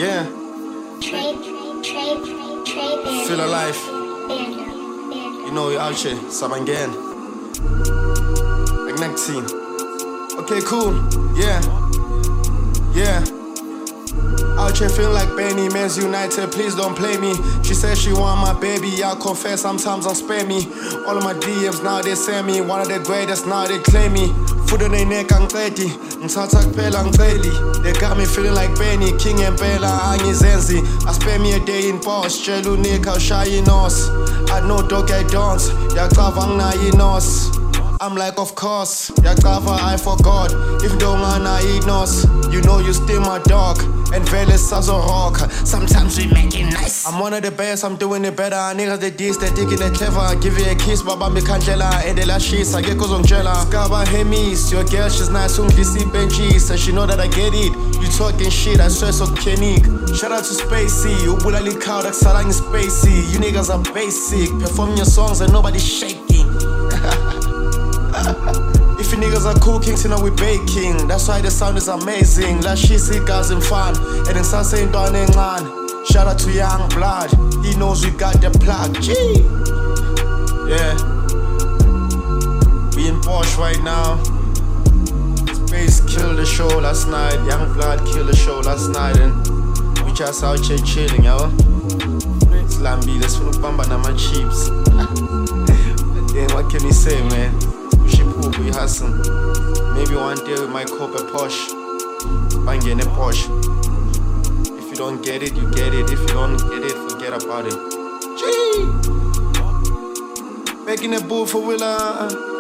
Yeah. Feel alive. You know, you're out here, Sabangen. Like 19. Okay, cool. Yeah. Yeah. Out here feeling like Benny, Men's United, please don't play me. She said she want my baby, I'll confess, sometimes I'll spare me. All of my DMs now they send me, one of the greatest now they claim me. Food on their neck, I'm ready, I'm daily. They got me feeling like Benny, King and Bella, Zenzi. I spend me a day in Bosch, Jelu Nick, I'll shy in us. I know dog I don't, Yakavang na inos. I'm like, of course, Yakava, I forgot. If don't wanna eat nos, you know you still my dog. And Velas as a rock. Sometimes we make it nice. I'm one of the best, I'm doing it better. Niggas they dis, they thinking they clever. Give you a kiss, baba me canjela. And the last shit, I get cause I'm jella. Skaba Hemis, your girl, she's nice, see Benji. So she know that I get it. You talking shit, I swear so Kenik. Shout out to Spacey, Ubulali Kaudak Salang Spacey. You niggas are basic. Perform your songs and nobody's shaking. If you niggas are cooking, so now we baking. That's why the sound is amazing. Like she see guys in fun. And then start saying down in man. Shout out to Young Blood. He knows we got the plug. G. Yeah. We in Porsche right now. Space killed the show last night. Young Blood killed the show last night. And we just out here chilling, yo. Slamby, let's put bamba na my cheeks. Then what can you say, man? We hustle. Maybe one day we might cop a Porsche. Bang in a Porsche. If you don't get it, you get it. If you don't get it, forget about it. Gee! Back in the booth for Willa.